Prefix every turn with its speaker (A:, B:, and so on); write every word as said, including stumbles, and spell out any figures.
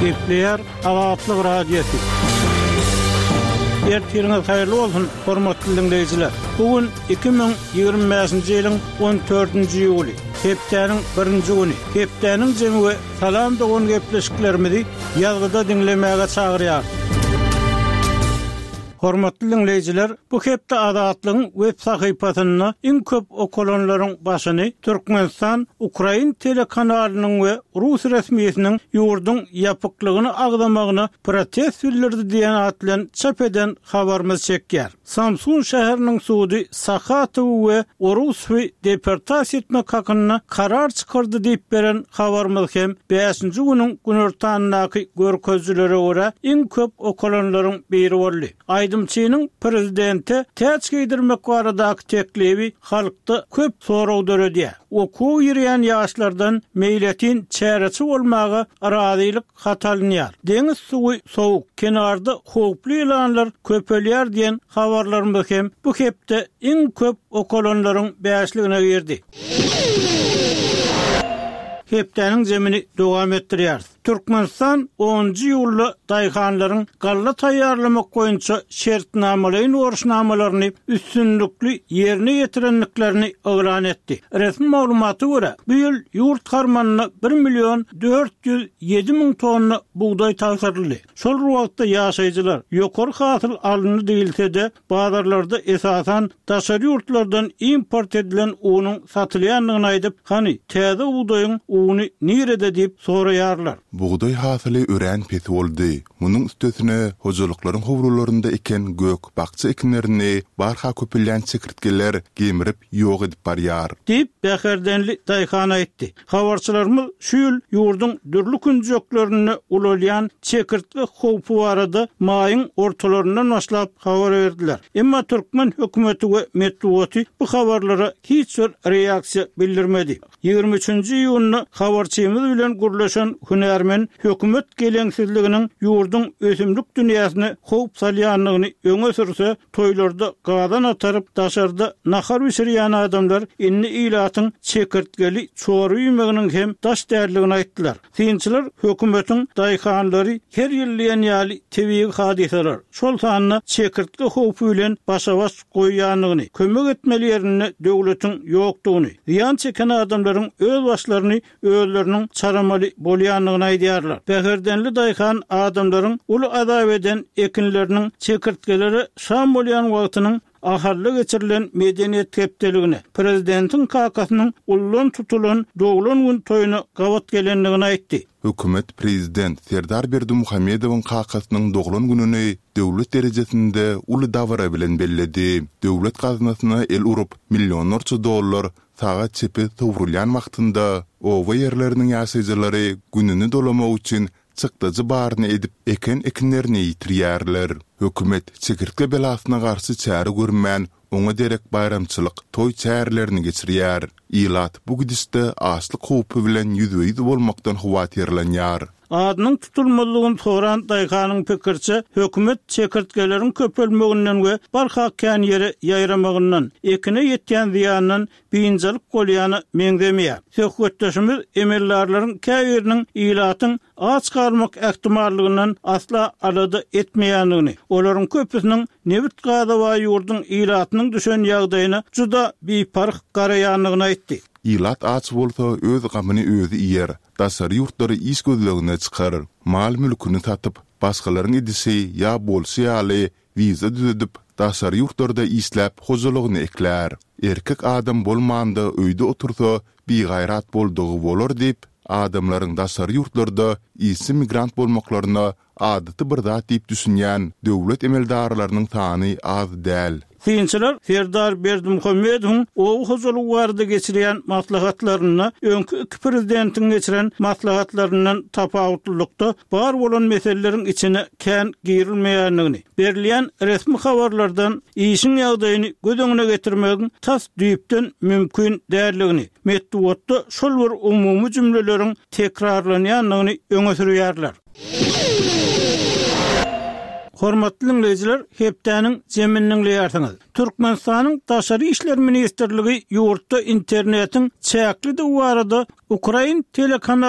A: Kepler Azatlyk Radiosu. Ertiriniz hayırlı olsun, hormatly dinleyijiler. Bugün iki bin ýygrimi beşinji ýylyň on dördünji ýuly. Hepdeniň birinji güni. Hepdeniň jemgy salam dogan gepleşiklerimizi ýazgyda dinlemäge çagyrýar. Hormatly dinleyijiler, bu hepde Azatlygyň web sahypasyny iň köp okulanlaryň başyny Türkmenistan Ukrain telekanalynyň we Rus resmiýetiniň ýurdun ýapyklygyny agdamagyny protest bildirdi diýen atlan çap eden habarymyz çekýär. Samsun şäheriniň sudy Sakatow we Orusy deportasiýa etmek hakyna karar çykyrdy diýip beren habarymyz hem beşinji günüň günortanyňky görkezçilere görä iň köp okulanlaryň biri boldy. Aydymçynyň prezidenti täç giydirmek baradaky teklibi halkda köp soraw döredýär. Oku ýürýän ýaşlardan meýletin çäreçi bolmagy arazylyk hatalynýar. Deňiz suwy sowuk, kenarda howply elanlar köpelýär diýen habarlarymyz hem bu hepde iň köp okulanlaryň beşligine girdi. Hepdeniň jemini dowam etdirýär. Türkmenistan onuncu ýylly daýhanlaryň galla taýýarlamak goýunça şertnamalaryň orşnamalaryny üstünlükli ýerine ýetirenliklerini öwran etdi. Resmi maglumaty görä, bu ýyl ýurt harmanyna bir million dört ýüz ýedi miň tonna buğday taşyryldy. Şol wagtda ýaşaýjylar ýokary hasyl alyndy diýilse-de, bazarlarda esasan daşary ýurtlardan import edilen unyň satylýanlygyny aýdyp, "Hani täze buğdaýyň uny nirede?" diýip soraýarlar.
B: Buğday hasyly ören peti boldy. Munyň üstesine hojalyklaryň howrularynda eken gök bakça ekinlerini barha köpelýän çekirtgeler gemirip ýok edip barýar. Diýip Bäherdenli daýhana etdi. Habarçylarymyz şu ýyl ýurdun dürli künjeklerini ulalýan çekirtge howpy barada maýyň ortalaryndan başlap habar berdiler. Emma Türkmen hökümeti we medeniýeti bu habarlara hiç bir reaksiýa bildirmedi. ýygrimi üçünji ýylyny habarçymyz bilen gurlaşan hünärmen hökümet geleňsizliginiň ýurdun ösümlik dünýäsini howp salýanlygyny öňe sürse, toýlarda gadan ataryp daşarda nahar üşürýän adamlar inni ilatyň çekirtgeli çoğru ýümeginiň hem daş därligini aýtdylar. Synçylar hökümetiň daýhanlary her ýyl ýaly tebii hadiseler. Şol sanyny çekirtge howpy bilen başa-baş goýýanlygyny, kömek etmelilerini döwletiň ýokdugyny, ziýan çeken adamlaryň öz başlaryny özleriniň çaramaly bolýanlygyny aýdýarlar. Bäherdenli daýhan adamlaryň uly azap eden ekinleriniň çekirtgeleri şam bolýan wagtynyň aharly geçirilen medeniýet tepdeligini, prezidentiň kakasynyň ullan tutulan doglan gün toýuny gawat gelenligini aýtdy. Hökümet prezident Serdar Berdimuhammedowyň kakasynyň doglan gününi döwlet derejesinde uly dawra bilen belledi. Döwlet gazynasyna el urup millionlarça dollar sagat çepi töwrülýän wagtynda owa ýerleriniň ýaşaýjylary gününi dolamak üçin çykdyjy baryny edip eken ekinlerini ýitirýärler. Hökümet çekirtge belasyna garşy çäre görmän oňa derek bayramçylyk toý çärlerini geçirýär. Ilat bu gidişde asly howpy bilen ýüzüýdi bolmakdan howatyrlanýar. Adynyň tutulmalygyny soran daýhanyň pikirçe, hökümet çekirtgeleriň köpelmeginden we barhakkan ýere ýaýramagyndan, ekine ýetýän ziýanyň biňjalik bolýany meňdemýär. Söhbetdeşimiz emellarlaryň käbiriniň ilatyň aç garmak ähtimallygynyň asla alada etmeýänligini, olaryň köpüsiniň nebit gada we ýurdun ilatynyň düşen ýagdaýyna juda biparh garaýanlygyny aýtdy. İlat aç bolsa öz gamyny özü ýer. Daşary ýurtlary iş gözlegine çykaryr. Mal mülküni satyp, başgalaryň edisi ýa bolsa ýaly wiza düzedip, daşary ýurtlarda işläp hojalygyny ekler. Erkek adam bolmanda öýde otursa, bigaýrat boldugy bolar diýip, adamlaryň daşary ýurtlarda isi migrant bolmaklaryna adaty bir zat diýip düşünýän döwlet emeldarlarynyň sany az däl. Synçylar Serdar Berdimuhammedowyň ow hojalyk barada geçirýän maslahatlaryny öňkü iki prezidentiň geçiren maslahatlaryndan tapawutlykda bar bolan meseleleriň içine kän girilmeýänligini, berilýän resmi habarlardan işin ýagdaýyny göz öňüne getirmegiň tas düýpden mümkin därligini, medeniýetde şol bir umumy jümleleriň tekrarlanýanlygyny öňe sürýärler. Hormatly dinleyijiler, hepdeniň jeminiň leýärsiňiz. Türkmenistanyň Daşary işler ministrligi ýurtda internetiň çäkli de barada Ukrain telekanaly